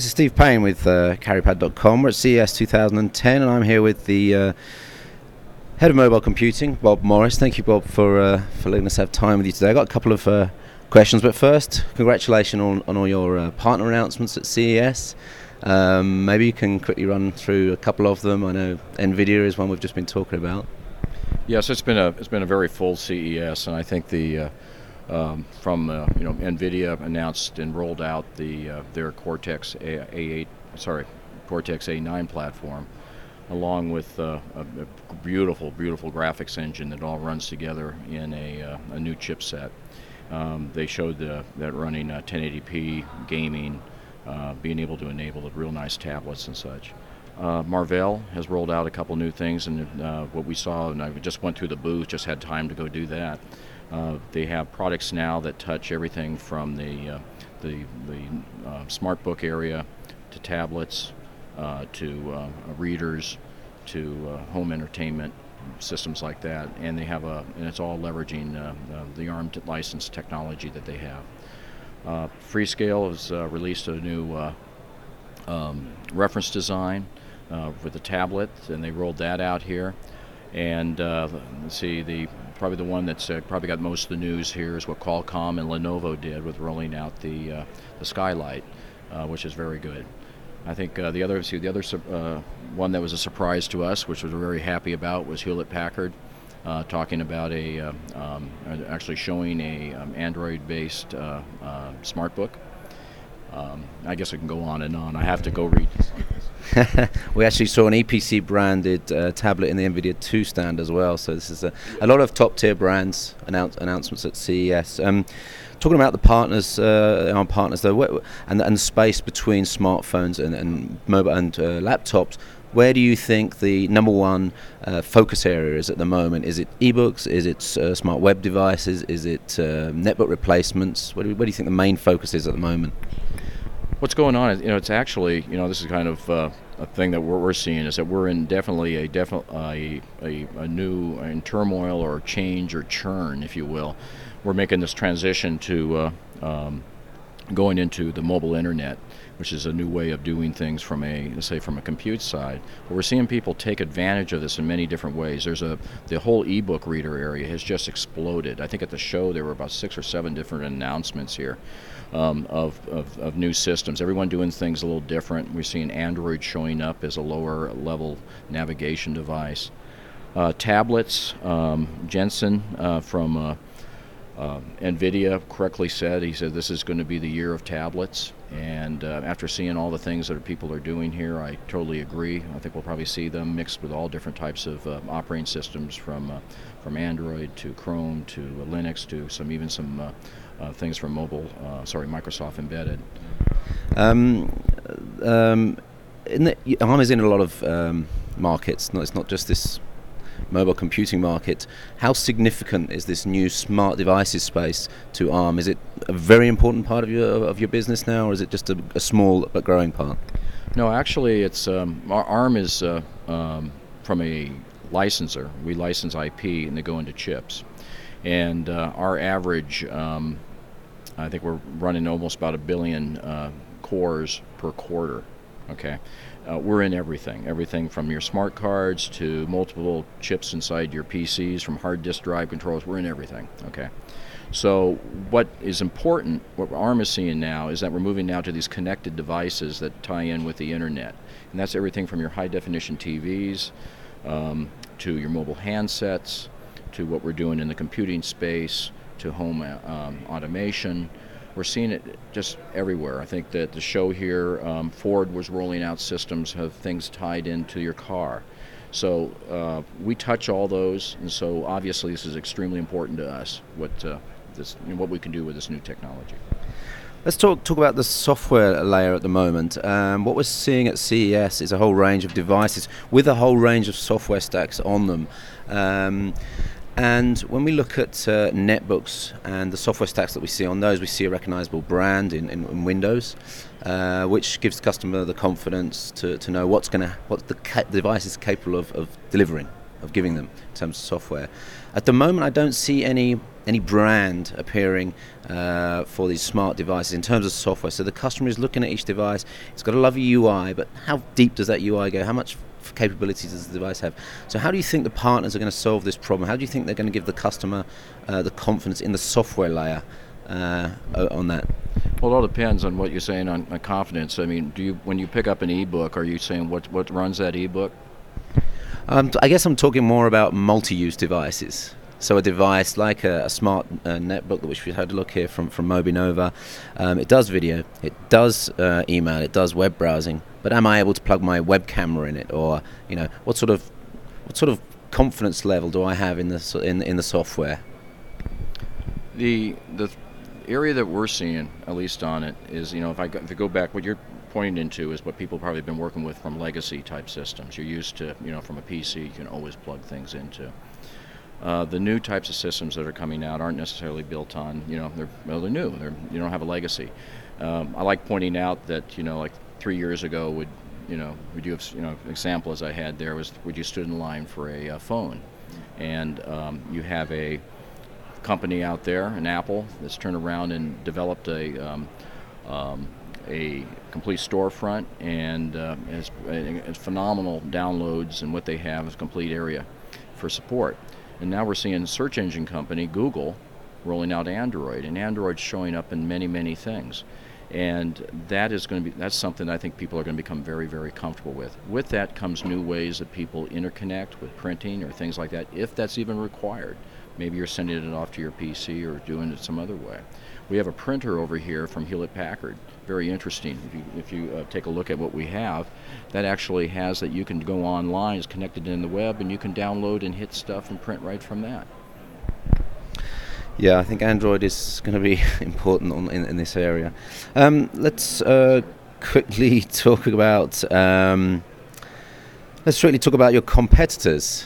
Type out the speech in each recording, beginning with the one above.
This is Steve Payne with CarryPad.com. We're at CES 2010, and I'm here with the head of mobile computing, Bob Morris. Thank you, Bob, for letting us have time with you today. I've got a couple of questions, but first, congratulations on all your partner announcements at CES. Maybe you can quickly run through a couple of them. I know NVIDIA is one we've just been talking about. Yes, it's been a very full CES, and I think NVIDIA announced and rolled out their Cortex Cortex A9 platform, along with a beautiful graphics engine that all runs together in a new chipset. They showed that running 1080p gaming, being able to enable the real nice tablets and such. Marvell has rolled out a couple new things, and what we saw, and I just went through the booth, just had time to go do that. They have products now that touch everything from the smart book area to tablets to readers to home entertainment systems like that, and they have and it's all leveraging the ARM licensed technology that they have. Freescale has released a new reference design with the tablet, and they rolled that out here. And let's see, probably the one that's probably got most of the news here is what Qualcomm and Lenovo did with rolling out the Skylight, which is very good. I think the other one that was a surprise to us, which we're very happy about, was Hewlett-Packard talking about actually showing a Android-based SmartBook. I guess I can go on and on. I have to go read. We actually saw an EPC branded tablet in the NVIDIA 2 stand as well. So this is a lot of top tier brands announcements at CES. Talking about the partners, our partners though, and the space between smartphones and mobile and laptops. Where do you think the number one focus area is at the moment? Is it ebooks? Is it smart web devices? Is it netbook replacements? Where do you think the main focus is at the moment? What's going on is, it's actually, this is kind of a thing that we're seeing, is that we're in definitely a new in turmoil or change or churn, if you will. We're making this transition to going into the mobile internet, which is a new way of doing things from a compute side. But we're seeing people take advantage of this in many different ways. The whole ebook reader area has just exploded. I think at the show there were about 6 or 7 different announcements here of new systems. Everyone doing things a little different. We're seeing Android showing up as a lower level navigation device. Tablets, Jensen from NVIDIA correctly said, he said this is going to be the year of tablets, and after seeing all the things that people are doing here, I totally agree. I think we'll probably see them mixed with all different types of operating systems, from Android to Chrome to Linux to some things from Microsoft Embedded. ARM is in a lot of markets. It's not just this mobile computing market. How significant is this new smart devices space to ARM? Is it a very important part of your business now, or is it just a small but growing part? No, actually, it's ARM is from a licensor. We license IP, and they go into chips. And our average, I think we're running almost about 1 billion cores per quarter. Okay. We're in everything from your smart cards to multiple chips inside your PCs, from hard disk drive controllers. We're in everything. Okay. So what is important, what ARM is seeing now, is that we're moving now to these connected devices that tie in with the internet, and that's everything from your high definition TVs to your mobile handsets to what we're doing in the computing space to home automation. We're seeing it just everywhere. I think that the show here, Ford was rolling out systems of things tied into your car. So we touch all those, and so obviously this is extremely important to us, what we can do with this new technology. Let's talk about the software layer at the moment. What we're seeing at CES is a whole range of devices with a whole range of software stacks on them. And when we look at netbooks and the software stacks that we see on those, we see a recognizable brand in Windows, which gives the customer the confidence to know what the device is capable of delivering, of giving them in terms of software. At the moment, I don't see any any brand appearing for these smart devices in terms of software. So the customer is looking at each device. It's got a lovely UI, but how deep does that UI go? How much capabilities does the device have? So how do you think the partners are going to solve this problem? How do you think they're going to give the customer the confidence in the software layer on that? Well, it all depends on what you're saying on confidence. I mean, when you pick up an ebook, are you saying what runs that ebook? I guess I'm talking more about multi-use devices. So a device like a smart netbook, which we had a look here from Mobinova, it does video, it does email, it does web browsing. But am I able to plug my web camera in it, or what sort of confidence level do I have in the software? The area that we're seeing, at least on it, is if I go back, what you're pointing into is what people probably have been working with from legacy type systems. You're used to, from a PC, you can always plug things into. The new types of systems that are coming out aren't necessarily built on, they're new. You don't have a legacy. I like pointing out that, like 3 years ago, we do have, an example as I had there was where you stood in line for a phone, and you have a company out there, an Apple, that's turned around and developed a complete storefront and has phenomenal downloads, and what they have is a complete area for support. And now we're seeing a search engine company, Google, rolling out Android, and Android's showing up in many, many things. And that's something I think people are going to become very, very comfortable with. With that comes new ways that people interconnect with printing or things like that, if that's even required. Maybe you're sending it off to your PC or doing it some other way. We have a printer over here from Hewlett-Packard. Very interesting. If you take a look at what we have, that actually has that you can go online, it's connected in the web, and you can download and hit stuff and print right from that. Yeah, I think Android is going to be important in this area. Let's quickly talk about your competitors.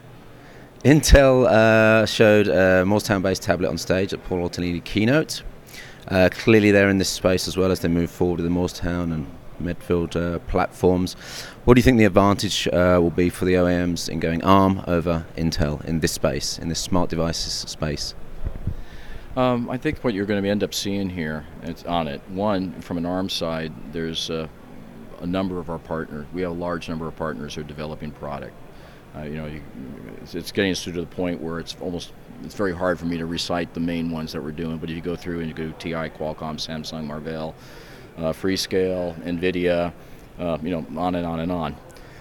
Intel showed a Morristown-based tablet on stage at Paul Otellini keynote. Clearly they're in this space as well as they move forward with the Morristown and Medfield platforms. What do you think the advantage will be for the OEMs in going ARM over Intel in this space, in this smart devices space? I think what you're going to end up seeing here one, from an ARM side, there's a number of our partners. We have a large number of partners who are developing product. It's getting us to the point where it's very hard for me to recite the main ones that we're doing. But if you go through and you go TI, Qualcomm, Samsung, Marvell, Freescale, NVIDIA, on and on and on.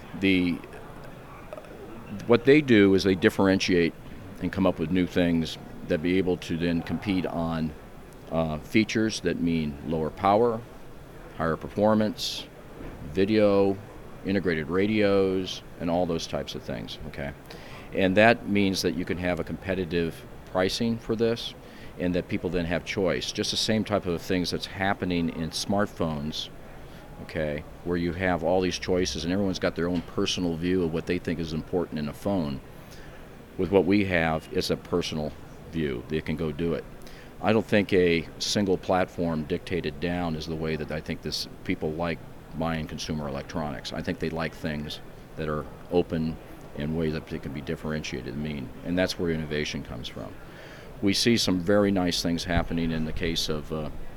What they do is they differentiate and come up with new things that be able to then compete on features that mean lower power, higher performance, video, integrated radios, and all those types of things, okay? And that means that you can have a competitive pricing for this, and that people then have choice. Just the same type of things that's happening in smartphones, okay, where you have all these choices and everyone's got their own personal view of what they think is important in a phone. With what we have, it's a personal view. They can go do it. I don't think a single platform dictated down is the way that I think people like buying consumer electronics. I think they like things that are open in ways that they can be differentiated and that's where innovation comes from. We see some very nice things happening in the case of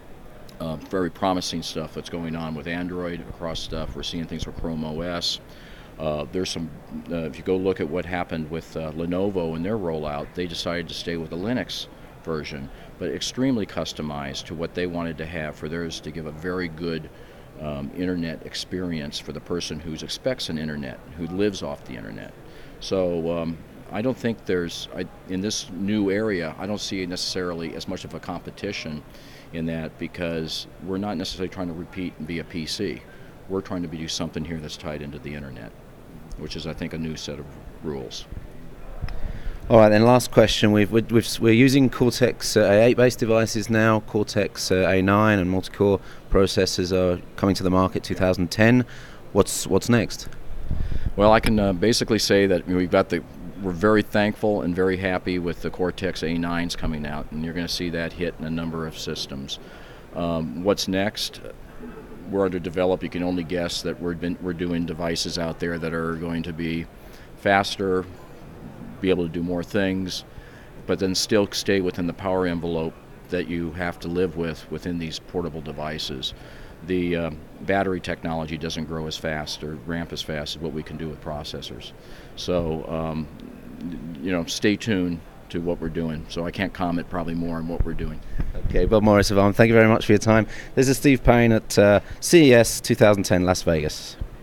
very promising stuff that's going on with Android across stuff. We're seeing things with Chrome OS. There's some, if you go look at what happened with Lenovo and their rollout, they decided to stay with the Linux version, but extremely customized to what they wanted to have for theirs to give a very good internet experience for the person who expects an internet, who lives off the internet. So I don't think in this new area, I don't see necessarily as much of a competition in that, because we're not necessarily trying to repeat and be a PC. We're trying to do something here that's tied into the internet, which is, I think, a new set of rules. All right, then last question. We're using Cortex A8-based devices now. Cortex A9 and multi-core processors are coming to the market 2010. What's next? Well, I can basically say that we're very thankful and very happy with the Cortex A9s coming out, and you're going to see that hit in a number of systems. What's next? We're under develop. You can only guess that we're doing devices out there that are going to be faster, be able to do more things. but then still stay within the power envelope that you have to live with within these portable devices. The battery technology doesn't grow as fast or ramp as fast as what we can do with processors. So, stay tuned to what we're doing. So I can't comment probably more on what we're doing. Okay, Bob Morris, Yvonne, thank you very much for your time. This is Steve Payne at CES 2010 Las Vegas.